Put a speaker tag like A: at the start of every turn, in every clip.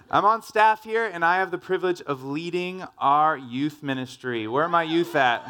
A: I'm on staff here, and I have the privilege of leading our youth ministry. Where are my youth at?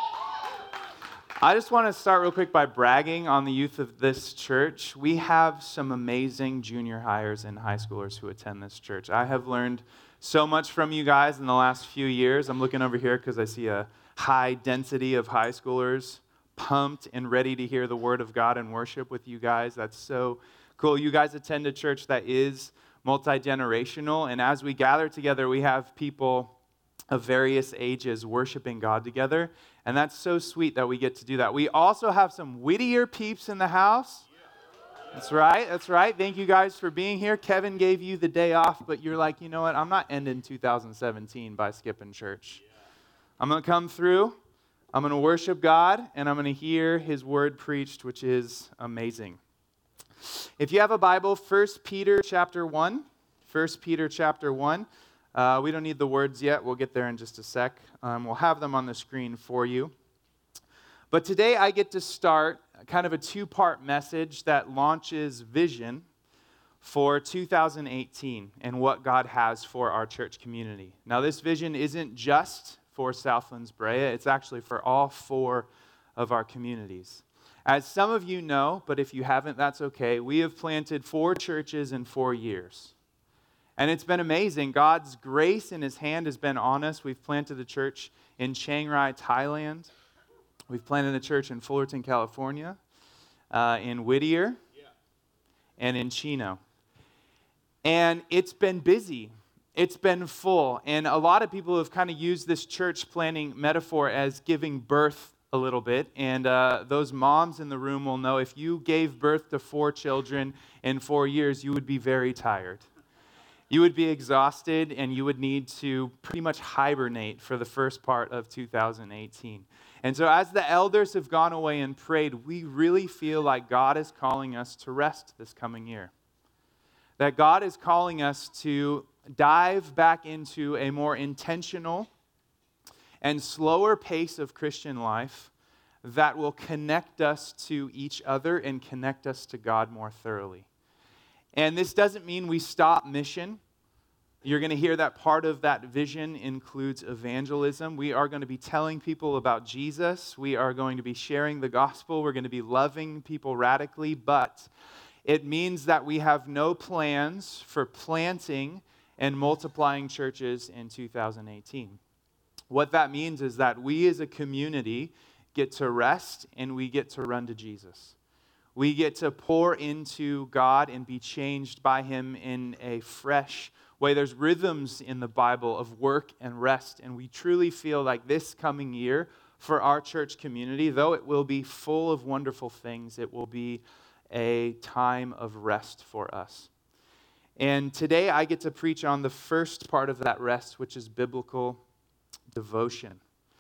A: I just want to start real quick by bragging on the youth of this church. We have some amazing junior hires and high schoolers who attend this church. I have learned so much from you guys in the last few years. I'm looking over here because I see a high density of high schoolers pumped and ready to hear the word of God and worship with you guys. That's so cool. You guys attend a church that is multi-generational, and as we gather together, we have people of various ages worshiping God together, and that's so sweet that we get to do that. We also have some Whittier peeps in the house. That's right. Thank you guys for being here. Kevin gave you the day off, but you're like, you know what? I'm not ending 2017 by skipping church. I'm going to come through, I'm going to worship God, and I'm going to hear His word preached, which is amazing. If you have a Bible, 1 Peter chapter 1. 1 Peter chapter 1. We don't need the words yet. We'll get there in just a sec. We'll have them on the screen for you. But today I get to start kind of a two-part message that launches vision for 2018 and what God has for our church community. Now, this vision isn't just for Southlands Brea. It's actually for all four of our communities. As some of you know, but if you haven't, that's okay, we have planted 4 churches in 4 years. And it's been amazing. God's grace in His hand has been on us. We've planted a church in Chiang Rai, Thailand. We've planted a church in Fullerton, California, in Whittier, and in Chino. And it's been busy. It's been full. And a lot of people have kind of used this church planting metaphor as giving birth a little bit, and those moms in the room will know if you gave birth to 4 children in 4 years, you would be very tired. You would be exhausted, and you would need to pretty much hibernate for the first part of 2018. And so as the elders have gone away and prayed, we really feel like God is calling us to rest this coming year. That God is calling us to dive back into a more intentional and slower pace of Christian life that will connect us to each other and connect us to God more thoroughly. And this doesn't mean we stop mission. You're going to hear that part of that vision includes evangelism. We are going to be telling people about Jesus. We are going to be sharing the gospel. We're going to be loving people radically, but it means that we have no plans for planting and multiplying churches in 2018. What that means is that we as a community get to rest and we get to run to Jesus. We get to pour into God and be changed by Him in a fresh way. There's rhythms in the Bible of work and rest, and we truly feel like this coming year for our church community, though it will be full of wonderful things, it will be a time of rest for us. And today I get to preach on the first part of that rest, which is biblical devotion.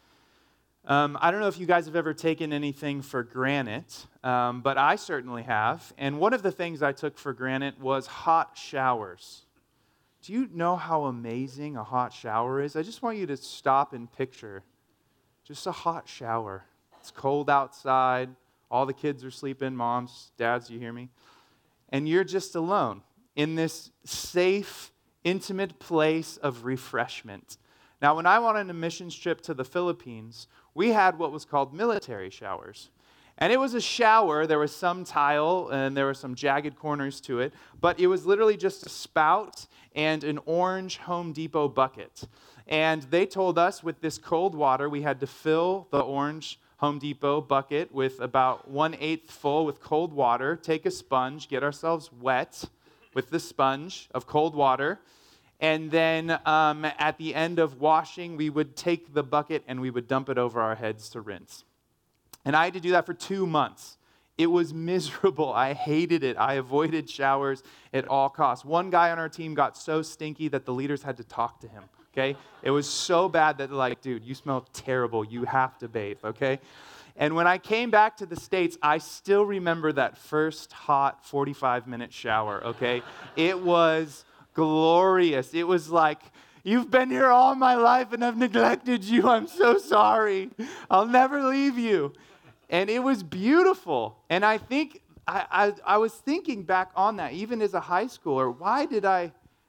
A: I don't know if you guys have ever taken anything for granted, but I certainly have. And one of the things I took for granted was hot showers. Do you know how amazing a hot shower is? I just want you to stop and picture just a hot shower. It's cold outside. All the kids are sleeping. Moms, dads, you hear me? And you're just alone in this safe, intimate place of refreshment. Now, when I went on a missions trip to the Philippines, we had what was called military showers. And it was a shower. There was some tile, and there were some jagged corners to it. But it was literally just a spout and an orange Home Depot bucket. And they told us with this cold water, we had to fill the orange Home Depot bucket with about 1/8 full with cold water, take a sponge, get ourselves wet with the sponge of cold water. And then at the end of washing, we would take the bucket and we would dump it over our heads to rinse. And I had to do that for 2 months. It was miserable. I hated it. I avoided showers at all costs. One guy on our team got so stinky that the leaders had to talk to him, okay? It was so bad that they're like, dude, you smell terrible. You have to bathe, okay? And when I came back to the States, I still remember that first hot 45-minute shower, okay? It was glorious. It was like, you've been here all my life and I've neglected you. I'm so sorry. I'll never leave you. And it was beautiful. And I think I was thinking back on that, even as a high schooler, why did I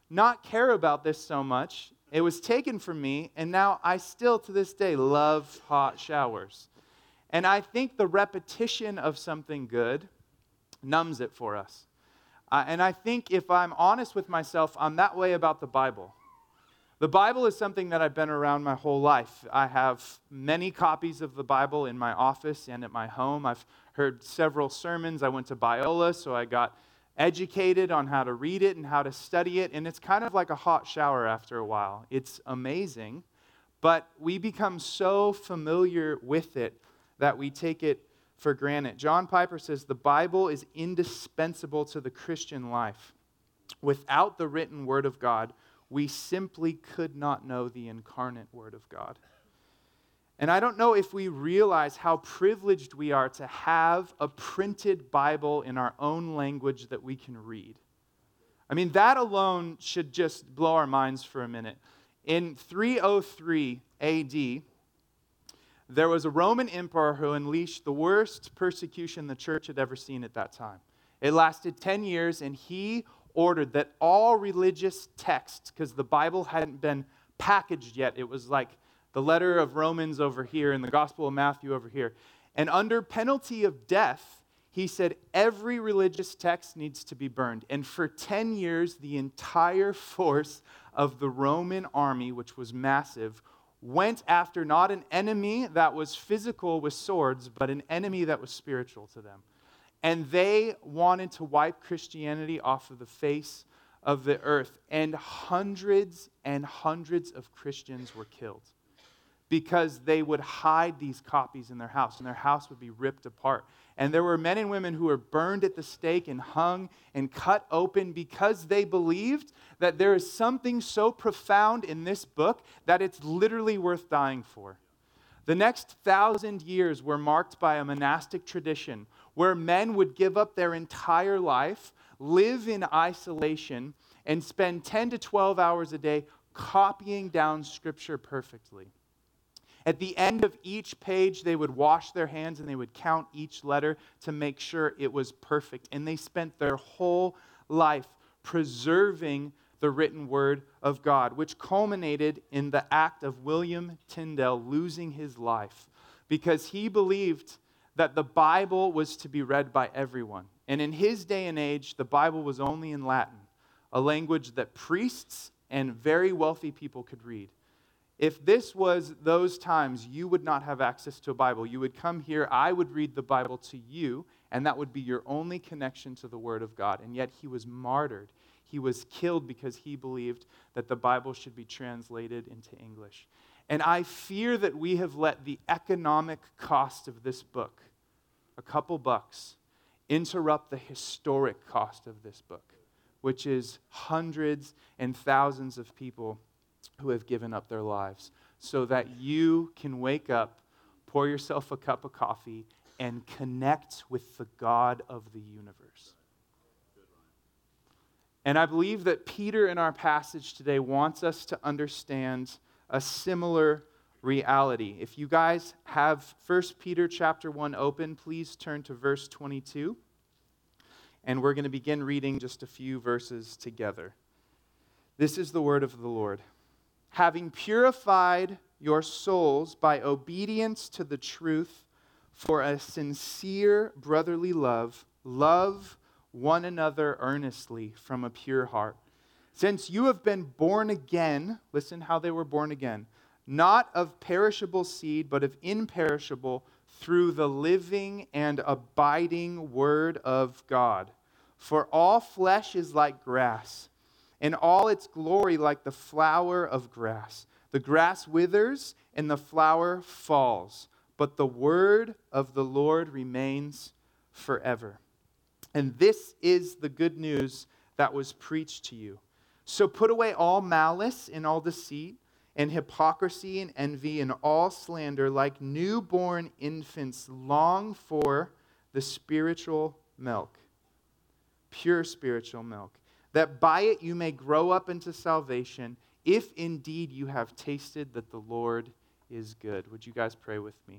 A: not care about this so much. It was taken from me, and now I still, to this day, love hot showers. And I think the repetition of something good numbs it for us. And I think if I'm honest with myself, I'm that way about the Bible. The Bible is something that I've been around my whole life. I have many copies of the Bible in my office and at my home. I've heard several sermons. I went to Biola, so I got educated on how to read it and how to study it. And it's kind of like a hot shower after a while. It's amazing, but we become so familiar with it that we take it for granted. John Piper says the Bible is indispensable to the Christian life. Without the written Word of God, we simply could not know the incarnate Word of God. And I don't know if we realize how privileged we are to have a printed Bible in our own language that we can read. I mean, that alone should just blow our minds for a minute. In 303 AD, there was a Roman emperor who unleashed the worst persecution the church had ever seen at that time. It lasted 10 years, and he ordered that all religious texts, because the Bible hadn't been packaged yet, it was like the letter of Romans over here and the Gospel of Matthew over here. And under penalty of death, he said every religious text needs to be burned. And for 10 years, the entire force of the Roman army, which was massive, went after not an enemy that was physical with swords, but an enemy that was spiritual to them. And they wanted to wipe Christianity off of the face of the earth. And hundreds of Christians were killed because they would hide these copies in their house, and their house would be ripped apart. And there were men and women who were burned at the stake and hung and cut open because they believed that there is something so profound in this book that it's literally worth dying for. The next 1,000 years were marked by a monastic tradition where men would give up their entire life, live in isolation, and spend 10 to 12 hours a day copying down Scripture perfectly. At the end of each page, they would wash their hands and they would count each letter to make sure it was perfect. And they spent their whole life preserving the written Word of God, which culminated in the act of William Tyndale losing his life because he believed that the Bible was to be read by everyone. And in his day and age, the Bible was only in Latin, a language that priests and very wealthy people could read. If this was those times, you would not have access to a Bible. You would come here, I would read the Bible to you, and that would be your only connection to the Word of God. And yet he was martyred. He was killed because he believed that the Bible should be translated into English. And I fear that we have let the economic cost of this book, a couple bucks, interrupt the historic cost of this book, which is hundreds and thousands of people who have given up their lives so that you can wake up, pour yourself a cup of coffee, and connect with the God of the universe. And I believe that Peter in our passage today wants us to understand a similar reality. If you guys have 1 Peter chapter 1 open, please turn to verse 22. And we're going to begin reading just a few verses together. This is the word of the Lord. Having purified your souls by obedience to the truth for a sincere brotherly love, love one another earnestly from a pure heart. Since you have been born again, listen how they were born again, not of perishable seed, but of imperishable, through the living and abiding word of God. For all flesh is like grass, and all its glory like the flower of grass. The grass withers and the flower falls, but the word of the Lord remains forever. And this is the good news that was preached to you. So put away all malice and all deceit and hypocrisy and envy and all slander. Like newborn infants, long for the spiritual milk, pure spiritual milk, that by it you may grow up into salvation, if indeed you have tasted that the Lord is good. Would you guys pray with me?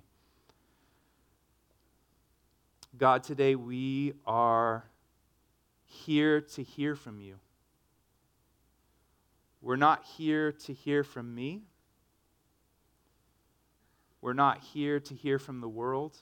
A: God, today we are here to hear from you. We're not here to hear from me. We're not here to hear from the world.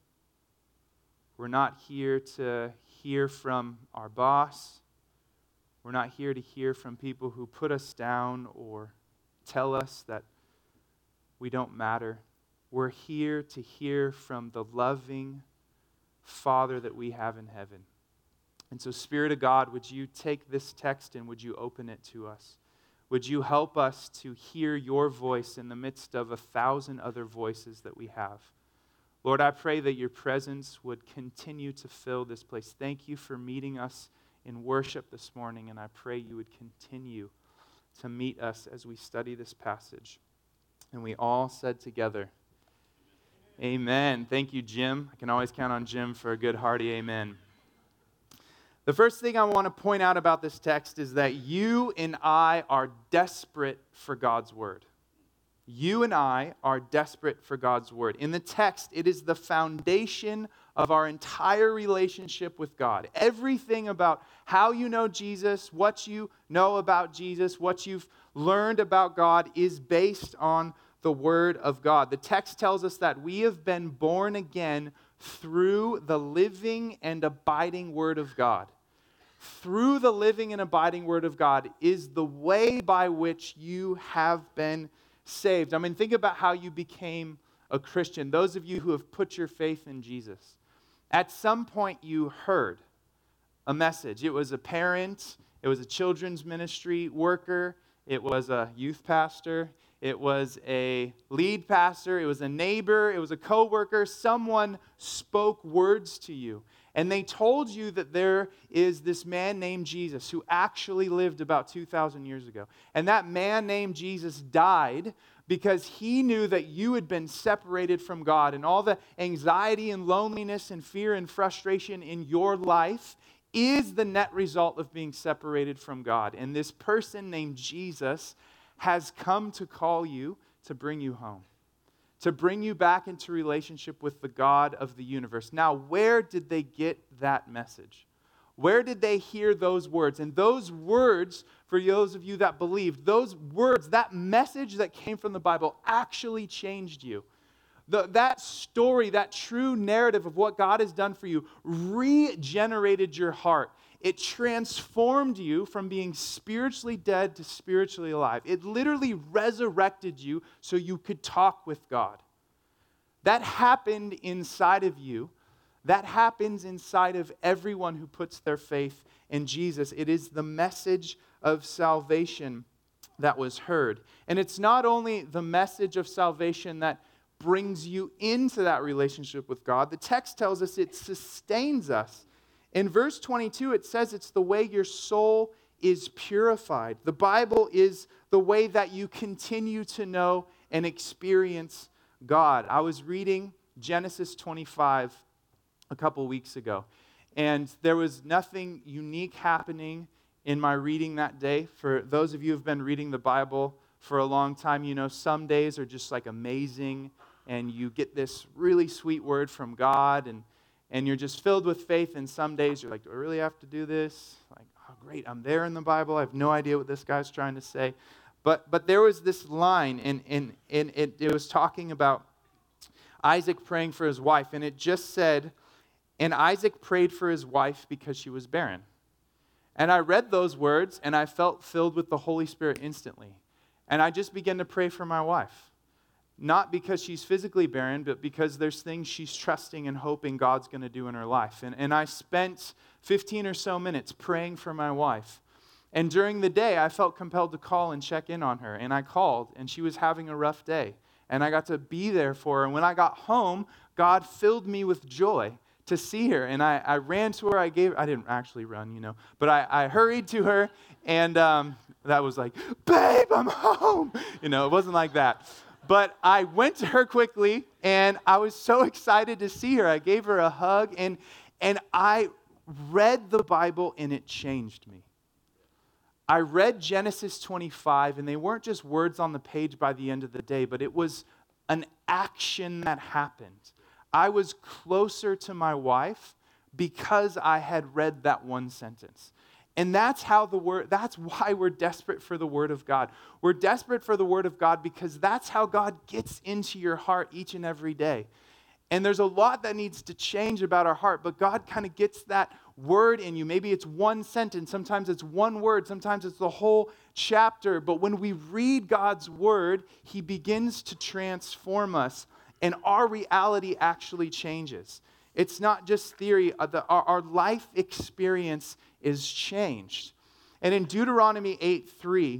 A: We're not here to hear from our boss. We're not here to hear from people who put us down or tell us that we don't matter. We're here to hear from the loving Father that we have in heaven. And so, Spirit of God, would you take this text and would you open it to us? Would you help us to hear your voice in the midst of 1,000 other voices that we have? Lord, I pray that your presence would continue to fill this place. Thank you for meeting us in worship this morning, and I pray you would continue to meet us as we study this passage. And we all said together, amen. Thank you, Jim. I can always count on Jim for a good hearty amen. The first thing I want to point out about this text is that you and I are desperate for God's word. You and I are desperate for God's word. In the text, it is the foundation of our entire relationship with God. Everything about how you know Jesus, what you know about Jesus, what you've learned about God is based on the word of God. The text tells us that we have been born again through the living and abiding word of God. Through the living and abiding word of God is the way by which you have been saved. I mean, think about how you became a Christian. Those of you who have put your faith in Jesus. At some point you heard a message. It was a parent, it was a children's ministry worker, it was a youth pastor, it was a lead pastor, it was a neighbor, it was a coworker. Someone spoke words to you. And they told you that there is this man named Jesus who actually lived about 2,000 years ago. And that man named Jesus died because he knew that you had been separated from God. And all the anxiety and loneliness and fear and frustration in your life is the net result of being separated from God. And this person named Jesus has come to call you to bring you home, to bring you back into relationship with the God of the universe. Now, where did they get that message? Where did they hear those words? And those words, for those of you that believed, those words, that message that came from the Bible actually changed you. That story, that true narrative of what God has done for you, regenerated your heart. It transformed you from being spiritually dead to spiritually alive. It literally resurrected you so you could talk with God. That happened inside of you. That happens inside of everyone who puts their faith in Jesus. It is the message of salvation that was heard. And it's not only the message of salvation that brings you into that relationship with God. The text tells us it sustains us. In verse 22, it says it's the way your soul is purified. The Bible is the way that you continue to know and experience God. I was reading Genesis 25 a couple weeks ago, and there was nothing unique happening in my reading that day. For those of you who have been reading the Bible for a long time, you know some days are just like amazing, and you get this really sweet word from God, and you're just filled with faith, and some days you're like, do I really have to do this? Like, oh great, I'm there in the Bible, I have no idea what this guy's trying to say. But there was this line, and it was talking about Isaac praying for his wife, and it just said, and Isaac prayed for his wife because she was barren. And I read those words, and I felt filled with the Holy Spirit instantly. And I just began to pray for my wife. Not because she's physically barren, but because there's things she's trusting and hoping God's going to do in her life. And I spent 15 or so minutes praying for my wife. And during the day, I felt compelled to call and check in on her. And I called, and she was having a rough day. And I got to be there for her. And when I got home, God filled me with joy to see her. And I ran to her. I didn't actually run, but I hurried to her. And that was like, babe, I'm home. It wasn't like that. But I went to her quickly, and I was so excited to see her. I gave her a hug, and I read the Bible, and it changed me. I read Genesis 25, and they weren't just words on the page by the end of the day, but it was an action that happened. I was closer to my wife because I had read that one sentence. And that's why we're desperate for the Word of God. We're desperate for the Word of God because that's how God gets into your heart each and every day. And there's a lot that needs to change about our heart, but God kind of gets that word in you. Maybe it's one sentence, sometimes it's one word, sometimes it's the whole chapter. But when we read God's Word, He begins to transform us, and our reality actually changes. It's not just theory. Our life experience is changed. And in Deuteronomy 8:3,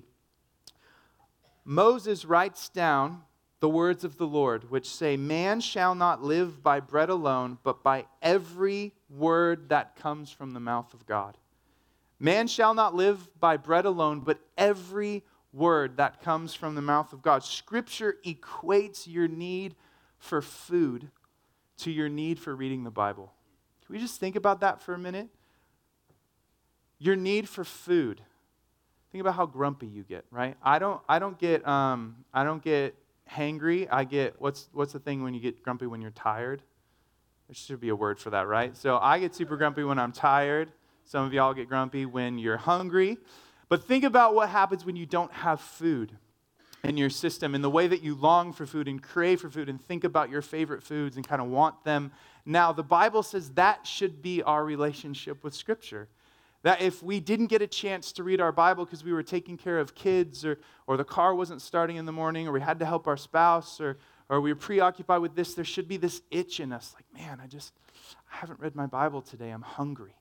A: Moses writes down the words of the Lord, which say, "Man shall not live by bread alone, but by every word that comes from the mouth of God." Man shall not live by bread alone, but every word that comes from the mouth of God. Scripture equates your need for food to your need for reading the Bible. Can we just think about that for a minute? Your need for food. Think about how grumpy you get, right? I don't get hangry. I get what's the thing when you get grumpy when you're tired? There should be a word for that, right? So I get super grumpy when I'm tired. Some of y'all get grumpy when you're hungry. But think about what happens when you don't have food in your system, and the way that you long for food and crave for food and think about your favorite foods and kind of want them. Now, the Bible says that should be our relationship with Scripture. That if we didn't get a chance to read our Bible because we were taking care of kids or the car wasn't starting in the morning or we had to help our spouse or we were preoccupied with this, there should be this itch in us. Like, man, I haven't read my Bible today. I'm hungry.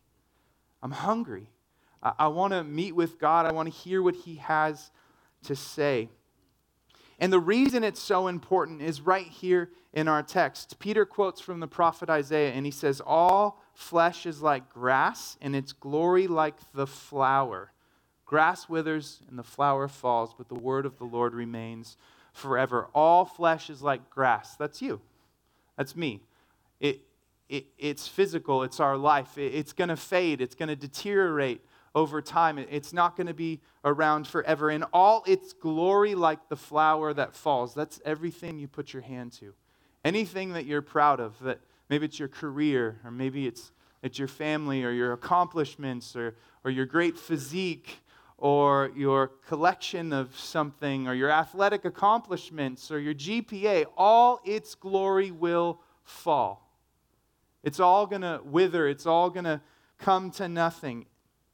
A: I want to meet with God. I want to hear what He has to say. And the reason it's so important is right here in our text. Peter quotes from the prophet Isaiah, and he says, "All flesh is like grass, and its glory like the flower. Grass withers and the flower falls, but the word of the Lord remains forever." All flesh is like grass. That's you. That's me. It's physical. It's our life. It's going to fade. It's going to deteriorate over time. It's not going to be around forever. In all its glory like the flower that falls. That's everything you put your hand to. Anything that you're proud of, that maybe it's your career, or maybe it's your family, or your accomplishments, or your great physique, or your collection of something, or your athletic accomplishments, or your GPA, all its glory will fall. It's all going to wither. It's all going to come to nothing.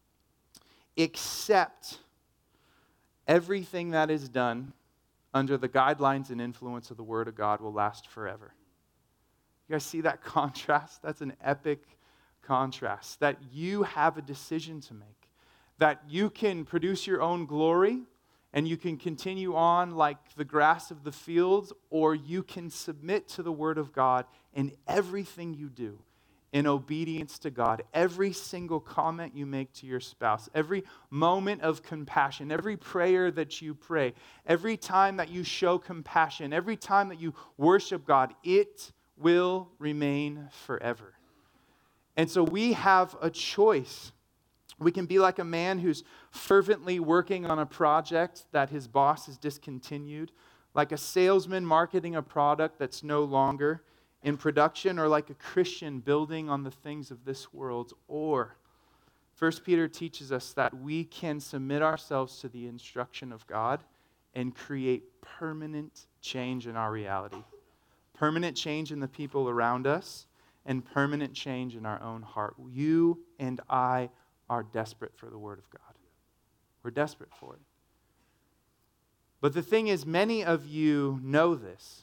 A: Except everything that is done under the guidelines and influence of the Word of God will last forever. You guys see that contrast? That's an epic contrast. That you have a decision to make. That you can produce your own glory and you can continue on like the grass of the fields, or you can submit to the Word of God in everything you do in obedience to God. Every single comment you make to your spouse, every moment of compassion, every prayer that you pray, every time that you show compassion, every time that you worship God, it will remain forever. And so we have a choice. We can be like a man who's fervently working on a project that his boss has discontinued, like a salesman marketing a product that's no longer in production, or like a Christian building on the things of this world. Or 1 Peter teaches us that we can submit ourselves to the instruction of God and create permanent change in our reality. Permanent change in the people around us, and permanent change in our own heart. You and I are desperate for the Word of God. We're desperate for it. But the thing is, many of you know this.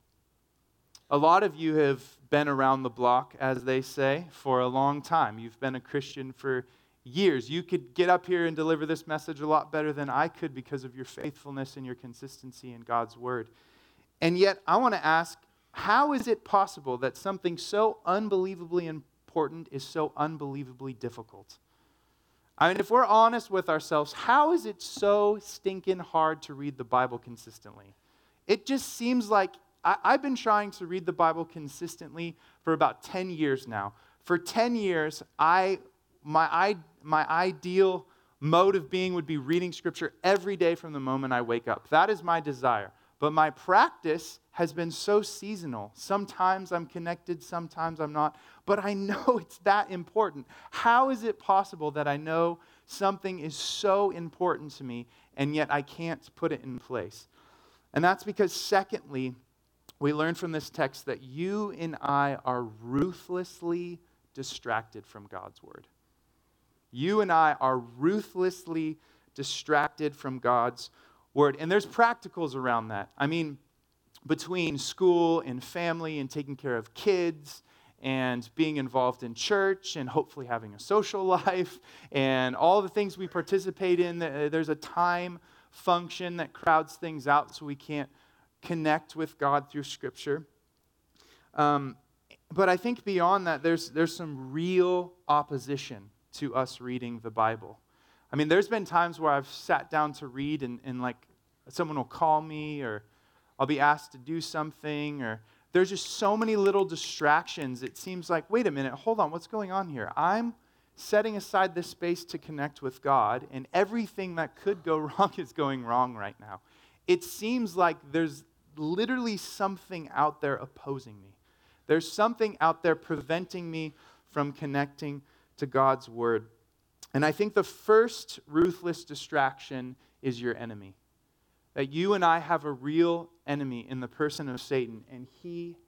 A: A lot of you have been around the block, as they say, for a long time. You've been a Christian for years. You could get up here and deliver this message a lot better than I could because of your faithfulness and your consistency in God's Word. And yet, I want to ask, how is it possible that something so unbelievably important is so unbelievably difficult? I mean, if we're honest with ourselves, how is it so stinking hard to read the Bible consistently? It just seems like I've been trying to read the Bible consistently for about 10 years now. For 10 years, my ideal mode of being would be reading Scripture every day from the moment I wake up. That is my desire. But my practice has been so seasonal. Sometimes I'm connected, sometimes I'm not. But I know it's that important. How is it possible that I know something is so important to me, and yet I can't put it in place. And that's because, secondly, we learn from this text that you and I are ruthlessly distracted from God's word. You and I are ruthlessly distracted from God's word. And there's practicals around that. I mean, between school and family and taking care of kids and being involved in church and hopefully having a social life and all the things we participate in, there's a time function that crowds things out so we can't connect with God through Scripture. But I think beyond that, there's some real opposition to us reading the Bible. I mean, there's been times where I've sat down to read and like someone will call me, or I'll be asked to do something, or there's just so many little distractions. It seems like, wait a minute, hold on, what's going on here? I'm setting aside this space to connect with God, and everything that could go wrong is going wrong right now. It seems like there's literally something out there opposing me. There's something out there preventing me from connecting to God's word. And I think the first ruthless distraction is your enemy. That you and I have a real enemy in the person of Satan, and he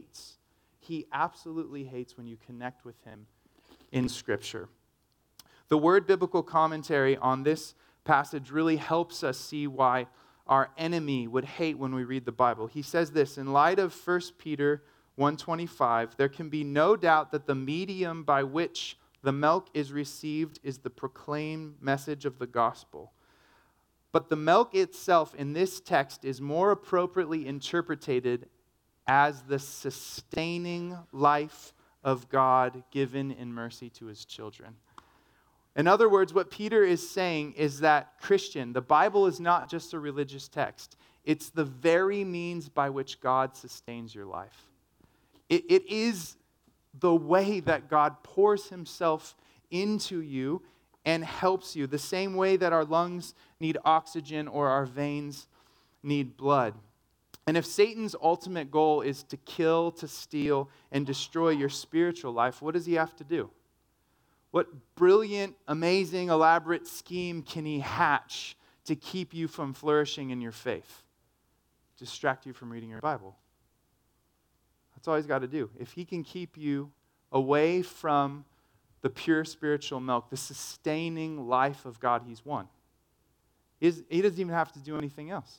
A: absolutely hates when you connect with him in Scripture. The Word Biblical Commentary on this passage really helps us see why our enemy would hate when we read the Bible. He says this, in light of 1 Peter 1:25, there can be no doubt that the medium by which the milk is received is the proclaimed message of the gospel. But the milk itself in this text is more appropriately interpreted as the sustaining life of God given in mercy to his children. In other words, what Peter is saying is that, Christian, the Bible is not just a religious text. It's the very means by which God sustains your life. It is the way that God pours himself into you and helps you, the same way that our lungs need oxygen or our veins need blood. And if Satan's ultimate goal is to kill, to steal, and destroy your spiritual life, what does he have to do? What brilliant, amazing, elaborate scheme can he hatch to keep you from flourishing in your faith? Distract you from reading your Bible. That's all he's got to do. If he can keep you away from the pure spiritual milk, the sustaining life of God, he's won. He doesn't even have to do anything else.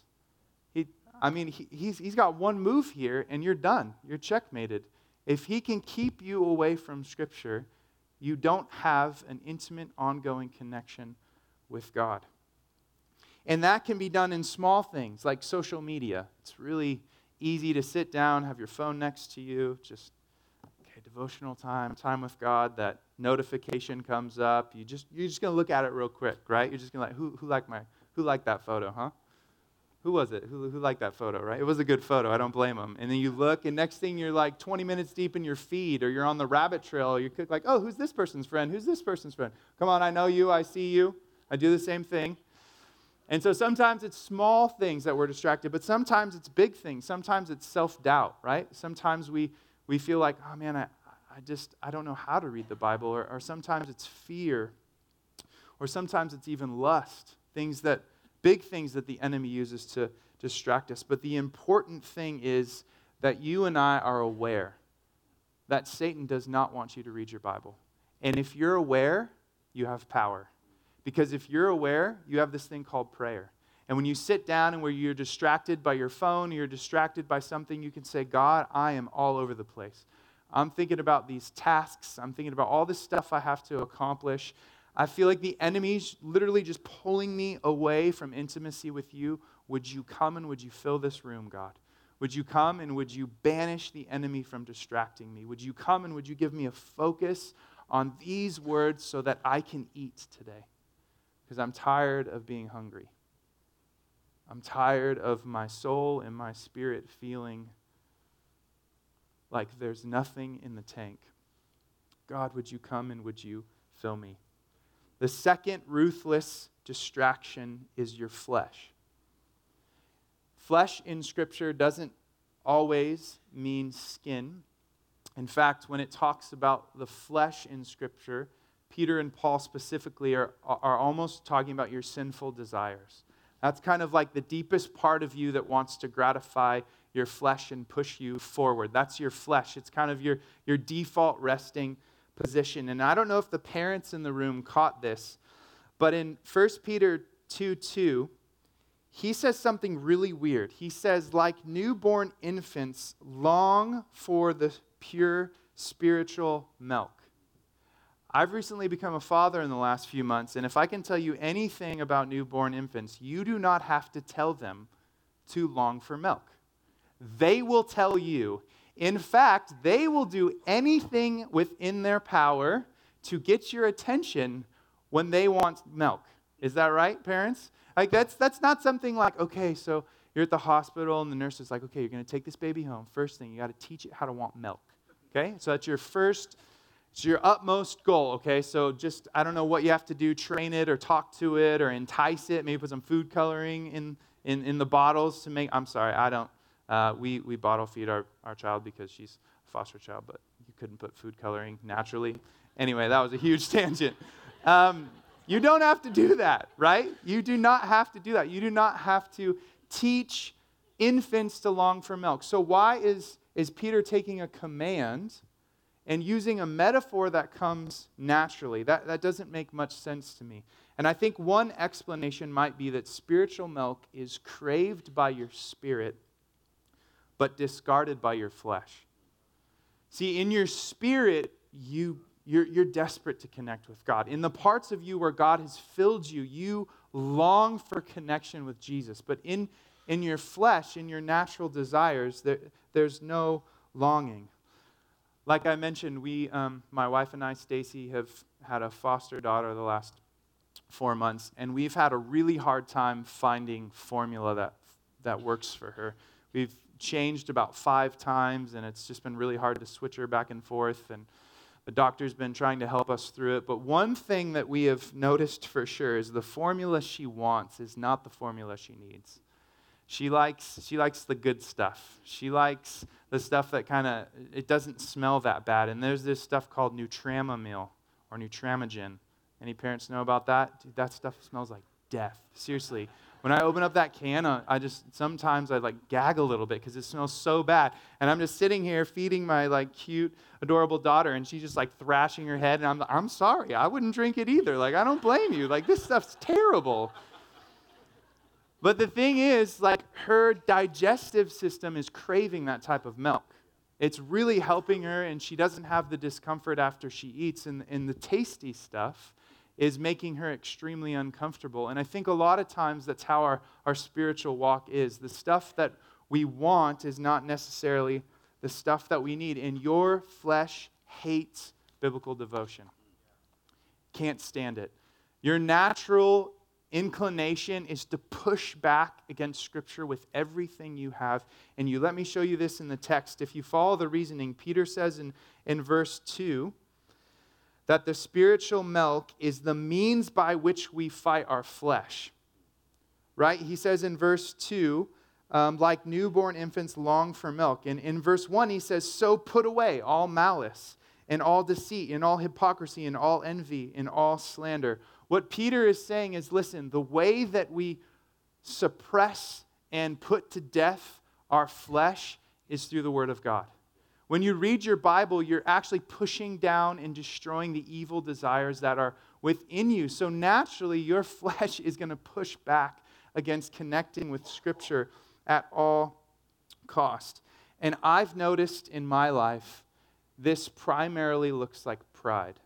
A: He's got one move here, and you're done. You're checkmated. If he can keep you away from Scripture, you don't have an intimate, ongoing connection with God. And that can be done in small things like social media. It's really easy to sit down, have your phone next to you, just devotional time with God, that notification comes up. You're just going to look at it real quick, right? You're just going to who liked that photo, huh? Who was it? Who liked that photo, right? It was a good photo. I don't blame them. And then you look, and next thing you're like 20 minutes deep in your feed, or you're on the rabbit trail. You're like, oh, who's this person's friend? Who's this person's friend? Come on, I know you. I see you. I do the same thing. And so sometimes it's small things that we're distracted, but sometimes it's big things. Sometimes it's self-doubt, right? Sometimes we feel like, oh man, I don't know how to read the Bible, or sometimes it's fear, or sometimes it's even lust, big things that the enemy uses to distract us. But the important thing is that you and I are aware that Satan does not want you to read your Bible. And if you're aware, you have power. Because if you're aware, you have this thing called prayer. And when you sit down and where you're distracted by your phone, or you're distracted by something, you can say, God, I am all over the place. I'm thinking about these tasks. I'm thinking about all this stuff I have to accomplish. I feel like the enemy's literally just pulling me away from intimacy with you. Would you come and would you fill this room, God? Would you come and would you banish the enemy from distracting me? Would you come and would you give me a focus on these words so that I can eat today? Because I'm tired of being hungry. I'm tired of my soul and my spirit feeling like there's nothing in the tank. God, would you come and would you fill me? The second ruthless distraction is your flesh. Flesh in Scripture doesn't always mean skin. In fact, when it talks about the flesh in Scripture, Peter and Paul specifically are almost talking about your sinful desires. That's kind of like the deepest part of you that wants to gratify your flesh and push you forward. That's your flesh. It's kind of your default resting position. And I don't know if the parents in the room caught this, but in 1 Peter 2:2, he says something really weird. He says, like newborn infants, long for the pure spiritual milk. I've recently become a father in the last few months, and if I can tell you anything about newborn infants, you do not have to tell them to long for milk. They will tell you. In fact, they will do anything within their power to get your attention when they want milk. Is that right, parents? Like that's not something like, okay, so you're at the hospital and the nurse is like, okay, you're going to take this baby home. First thing, you got to teach it how to want milk. Okay? So that's it's your utmost goal, okay? So just, I don't know what you have to do, train it or talk to it or entice it, maybe put some food coloring in the bottles to make, I'm sorry, I don't, we bottle feed our child because she's a foster child, but you couldn't put food coloring naturally. Anyway, that was a huge tangent. You don't have to do that, right? You do not have to do that. You do not have to teach infants to long for milk. So why is Peter taking a command and using a metaphor that comes naturally? That doesn't make much sense to me. And I think one explanation might be that spiritual milk is craved by your spirit, but discarded by your flesh. See, in your spirit, you're desperate to connect with God. In the parts of you where God has filled you, you long for connection with Jesus. But in your flesh, in your natural desires, there's no longing. Like I mentioned, my wife and I, Stacy, have had a foster daughter the last 4 months, and we've had a really hard time finding formula that works for her. We've changed about 5 times, and it's just been really hard to switch her back and forth, and the doctor's been trying to help us through it. But one thing that we have noticed for sure is the formula she wants is not the formula she needs. She likes the good stuff. She likes the stuff that it doesn't smell that bad. And there's this stuff called Nutramamil or Nutramigen. Any parents know about that? Dude, that stuff smells like death. Seriously. When I open up that can, sometimes I gag a little bit because it smells so bad. And I'm just sitting here feeding my cute, adorable daughter, and she's just thrashing her head. And I'm sorry, I wouldn't drink it either. I don't blame you. This stuff's terrible. But the thing is, her digestive system is craving that type of milk. It's really helping her, and she doesn't have the discomfort after she eats. And the tasty stuff is making her extremely uncomfortable. And I think a lot of times that's how our spiritual walk is. The stuff that we want is not necessarily the stuff that we need. And your flesh hates biblical devotion. Can't stand it. Your natural inclination is to push back against Scripture with everything you have. And let me show you this in the text. If you follow the reasoning, Peter says in verse 2, that the spiritual milk is the means by which we fight our flesh. Right? He says in verse 2, like newborn infants long for milk. And in verse 1, he says, so put away all malice and all deceit and all hypocrisy and all envy and all slander. What Peter is saying is, listen, the way that we suppress and put to death our flesh is through the Word of God. When you read your Bible, you're actually pushing down and destroying the evil desires that are within you. So naturally, your flesh is going to push back against connecting with Scripture at all cost. And I've noticed in my life, this primarily looks like pride.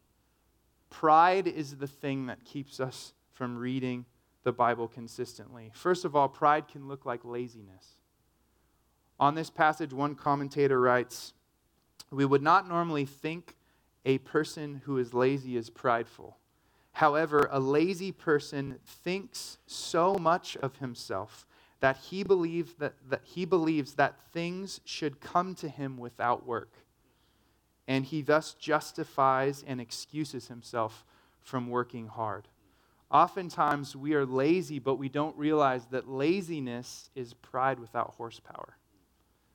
A: Pride is the thing that keeps us from reading the Bible consistently. First of all, pride can look like laziness. On this passage, one commentator writes, we would not normally think a person who is lazy is prideful. However, a lazy person thinks so much of himself that he believes that things should come to him without work. And he thus justifies and excuses himself from working hard. Oftentimes, we are lazy, but we don't realize that laziness is pride without horsepower.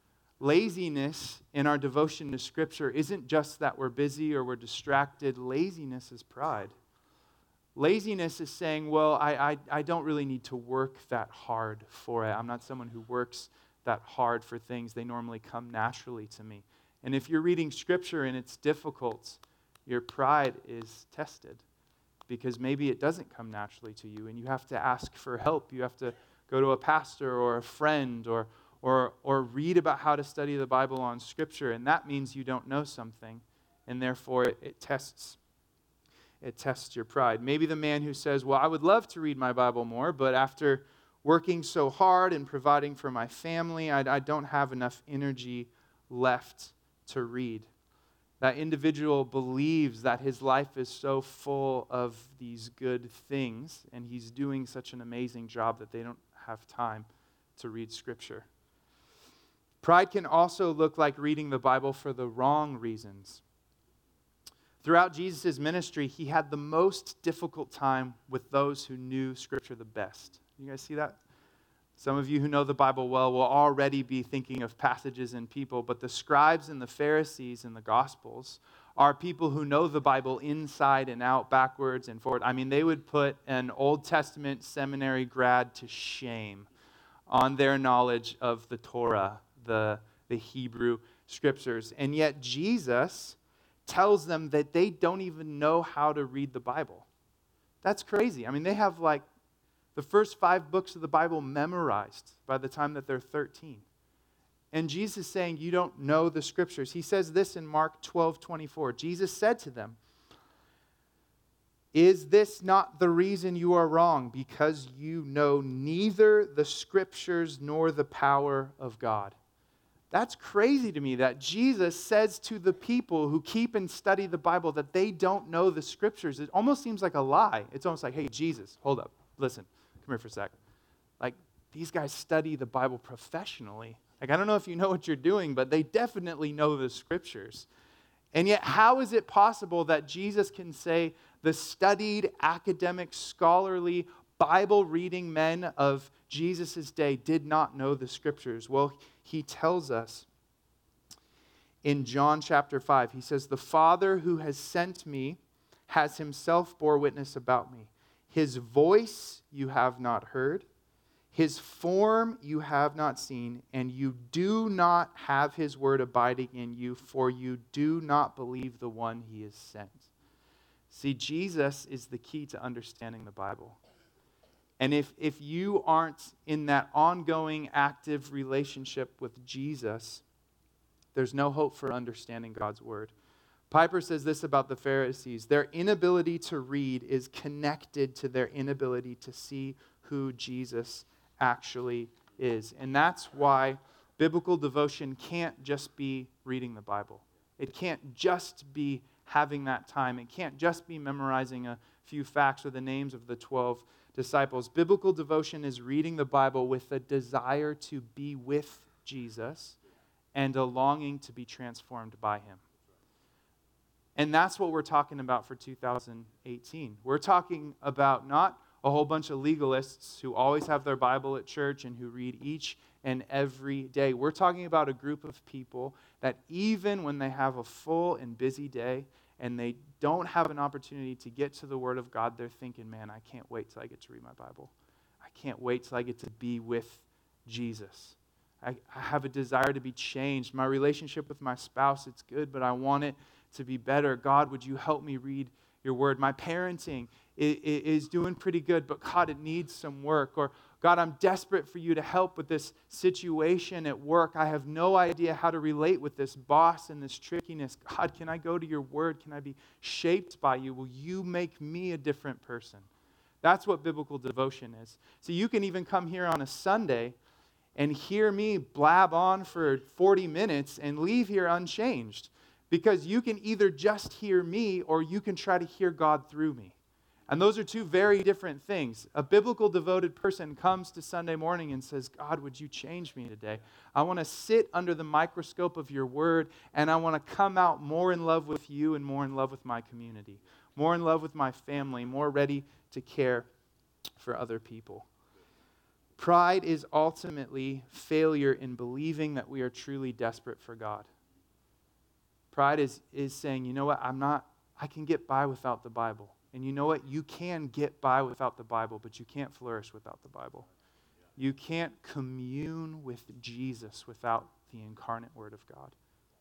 A: laziness in our devotion to Scripture isn't just that we're busy or we're distracted. Laziness is pride. Laziness is saying, well, I don't really need to work that hard for it. I'm not someone who works that hard for things. They normally come naturally to me. And if you're reading Scripture and it's difficult, your pride is tested because maybe it doesn't come naturally to you and you have to ask for help. You have to go to a pastor or a friend or read about how to study the Bible on Scripture, and that means you don't know something, and therefore it tests your pride. Maybe the man who says, well, I would love to read my Bible more, but after working so hard and providing for my family, I don't have enough energy left to read. That individual believes that his life is so full of these good things, and he's doing such an amazing job that they don't have time to read Scripture. Pride can also look like reading the Bible for the wrong reasons. Throughout Jesus' ministry, he had the most difficult time with those who knew Scripture the best. You guys see that? Some of you who know the Bible well will already be thinking of passages and people, but the scribes and the Pharisees in the Gospels are people who know the Bible inside and out, backwards and forward. I mean, they would put an Old Testament seminary grad to shame on their knowledge of the Torah, the Hebrew Scriptures. And yet Jesus tells them that they don't even know how to read the Bible. That's crazy. I mean, they have like the first 5 books of the Bible memorized by the time that they're 13. And Jesus is saying, you don't know the Scriptures. He says this in Mark 12:24. Jesus said to them, is this not the reason you are wrong? Because you know neither the Scriptures nor the power of God. That's crazy to me that Jesus says to the people who keep and study the Bible that they don't know the Scriptures. It almost seems like a lie. It's almost like, hey, Jesus, hold up, listen, come here for a sec. Like, these guys study the Bible professionally. Like, I don't know if you know what you're doing, but they definitely know the Scriptures. And yet, how is it possible that Jesus can say the studied, academic, scholarly, Bible-reading men of Jesus' day did not know the Scriptures? Well, he tells us in John chapter 5, he says, the Father who has sent me has himself bore witness about me. His voice you have not heard, his form you have not seen, and you do not have his word abiding in you, for you do not believe the one he has sent. See, Jesus is the key to understanding the Bible. And if you aren't in that ongoing, active relationship with Jesus, there's no hope for understanding God's word. Piper says this about the Pharisees: their inability to read is connected to their inability to see who Jesus actually is. And that's why biblical devotion can't just be reading the Bible. It can't just be having that time. It can't just be memorizing a few facts or the names of the 12 disciples. Biblical devotion is reading the Bible with a desire to be with Jesus and a longing to be transformed by him. And that's what we're talking about for 2018. We're talking about not a whole bunch of legalists who always have their Bible at church and who read each and every day. We're talking about a group of people that even when they have a full and busy day and they don't have an opportunity to get to the Word of God, they're thinking, man, I can't wait till I get to read my Bible. I can't wait till I get to be with Jesus. I have a desire to be changed. My relationship with my spouse, it's good, but I want it to be better. God, would you help me read your word? My parenting is doing pretty good, but God, it needs some work. Or God, I'm desperate for you to help with this situation at work. I have no idea how to relate with this boss and this trickiness. God, can I go to your word? Can I be shaped by you? Will you make me a different person? That's what biblical devotion is. So you can even come here on a Sunday and hear me blab on for 40 minutes and leave here unchanged. Because you can either just hear me or you can try to hear God through me. And those are two very different things. A biblical devoted person comes to Sunday morning and says, God, would you change me today? I want to sit under the microscope of your word, and I want to come out more in love with you and more in love with my community, more in love with my family, more ready to care for other people. Pride is ultimately failure in believing that we are truly desperate for God. Pride is saying, you know what, I can get by without the Bible. And you know what, you can get by without the Bible, but you can't flourish without the Bible. You can't commune with Jesus without the incarnate Word of God.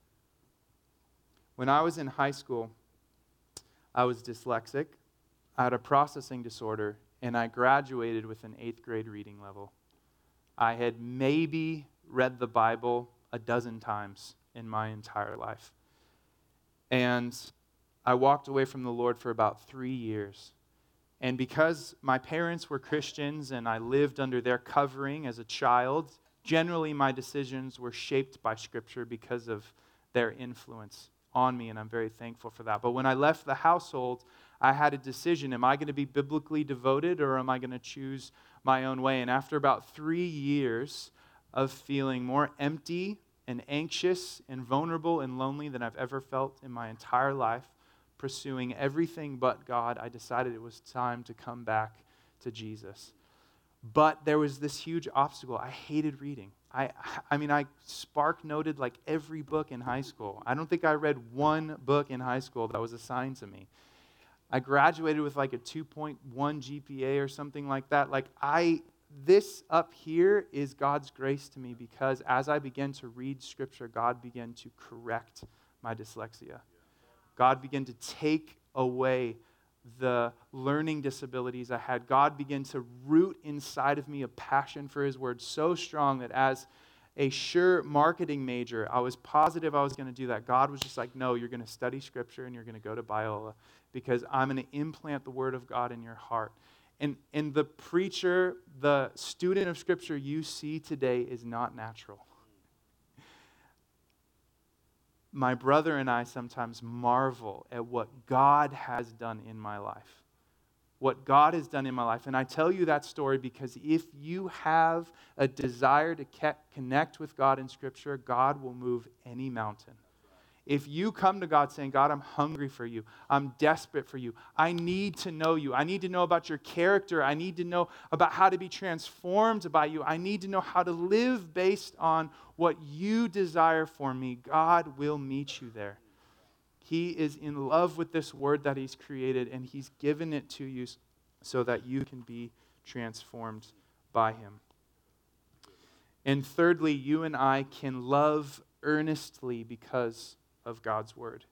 A: When I was in high school, I was dyslexic, I had a processing disorder, and I graduated with an 8th grade reading level. I had maybe read the Bible a dozen times in my entire life. And I walked away from the Lord for about 3 years. And because my parents were Christians and I lived under their covering as a child, generally my decisions were shaped by Scripture because of their influence on me, and I'm very thankful for that. But when I left the household, I had a decision. Am I going to be biblically devoted, or am I going to choose my own way? And after about 3 years of feeling more empty and anxious and vulnerable and lonely than I've ever felt in my entire life, pursuing everything but God, I decided it was time to come back to Jesus. But there was this huge obstacle. I hated reading. I spark noted like every book in high school. I don't think I read one book in high school that was assigned to me. I graduated with like a 2.1 GPA or something like that. This up here is God's grace to me, because as I began to read Scripture, God began to correct my dyslexia. God began to take away the learning disabilities I had. God began to root inside of me a passion for His Word so strong that as a sure marketing major, I was positive I was going to do that. God was just like, no, you're going to study Scripture and you're going to go to Biola, because I'm going to implant the Word of God in your heart. And the preacher, the student of Scripture you see today is not natural. My brother and I sometimes marvel at what God has done in my life. What God has done in my life. And I tell you that story because if you have a desire to connect with God in Scripture, God will move any mountain. If you come to God saying, God, I'm hungry for you. I'm desperate for you. I need to know you. I need to know about your character. I need to know about how to be transformed by you. I need to know how to live based on what you desire for me. God will meet you there. He is in love with this Word that He's created, and He's given it to you so that you can be transformed by Him. And thirdly, you and I can love earnestly because of God's Word.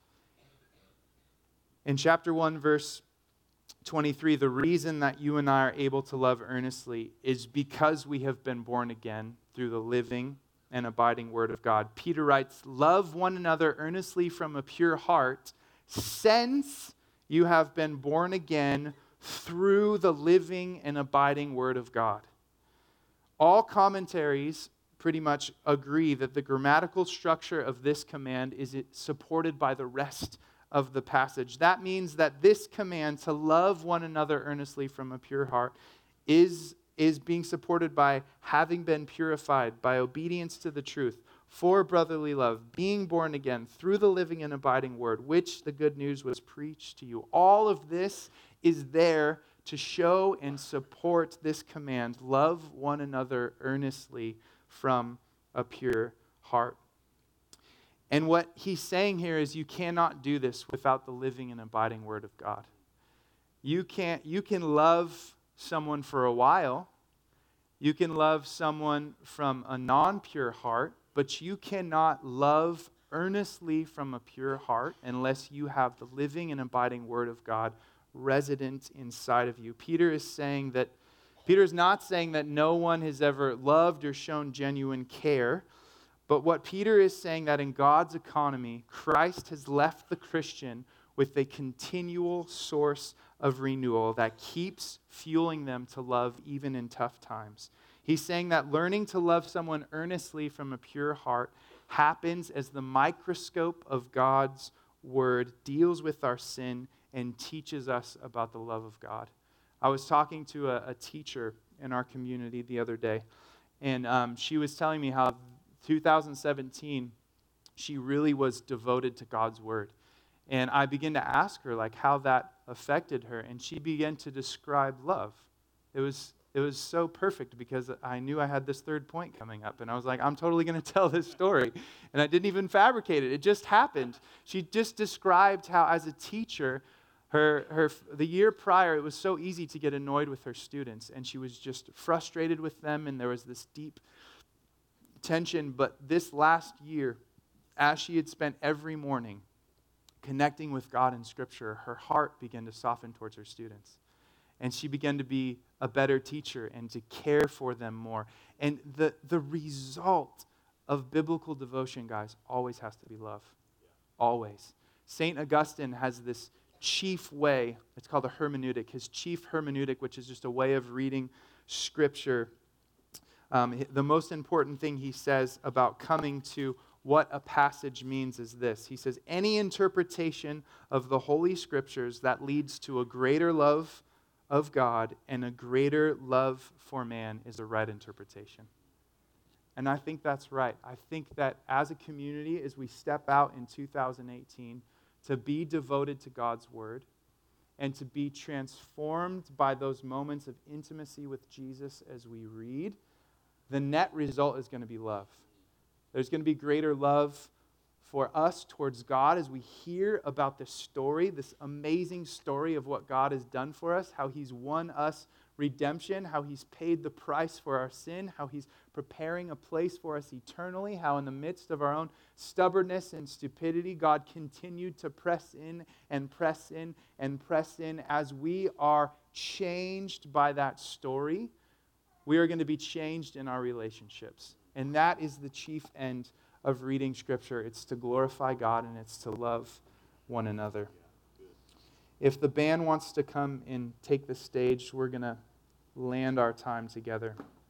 A: In chapter 1, verse 23, the reason that you and I are able to love earnestly is because we have been born again through the living and abiding Word of God. Peter writes, love one another earnestly from a pure heart, since you have been born again through the living and abiding Word of God. All commentaries pretty much agree that the grammatical structure of this command is supported by the rest of the passage. That means that this command to love one another earnestly from a pure heart is being supported by having been purified by obedience to the truth, for brotherly love, being born again through the living and abiding Word, which the good news was preached to you. All of this is there to show and support this command, love one another earnestly from a pure heart. And what he's saying here is you cannot do this without the living and abiding Word of God. You can love someone for a while. You can love someone from a non-pure heart, but you cannot love earnestly from a pure heart unless you have the living and abiding Word of God resident inside of you. Peter is not saying that no one has ever loved or shown genuine care, but what Peter is saying that in God's economy, Christ has left the Christian with a continual source of renewal that keeps fueling them to love even in tough times. He's saying that learning to love someone earnestly from a pure heart happens as the microscope of God's Word deals with our sin and teaches us about the love of God. I was talking to a teacher in our community the other day, and she was telling me how 2017, she really was devoted to God's Word. And I began to ask her how that affected her, and she began to describe love. It was it was so perfect because I knew I had this third point coming up. And I was like, I'm totally going to tell this story. And I didn't even fabricate it. It just happened. She just described how, as a teacher, the year prior, it was so easy to get annoyed with her students. And she was just frustrated with them. And there was this deep tension. But this last year, as she had spent every morning connecting with God in Scripture, her heart began to soften towards her students. And she began to be a better teacher and to care for them more. And the result of biblical devotion, guys, always has to be love. Always. St. Augustine has this chief way, it's called a hermeneutic, his chief hermeneutic, which is just a way of reading Scripture. The most important thing he says about coming to what a passage means is this. He says, any interpretation of the Holy Scriptures that leads to a greater love of God and a greater love for man is a right interpretation. And I think that's right. I think that as a community, as we step out in 2018, to be devoted to God's Word and to be transformed by those moments of intimacy with Jesus as we read, the net result is going to be love. There's going to be greater love for us towards God as we hear about this story, this amazing story of what God has done for us, how He's won us redemption, how He's paid the price for our sin, how He's preparing a place for us eternally, how in the midst of our own stubbornness and stupidity, God continued to press in and press in and press in. As we are changed by that story, we are going to be changed in our relationships. And that is the chief end of reading Scripture. It's to glorify God and it's to love one another. If the band wants to come and take the stage, we're going to land our time together.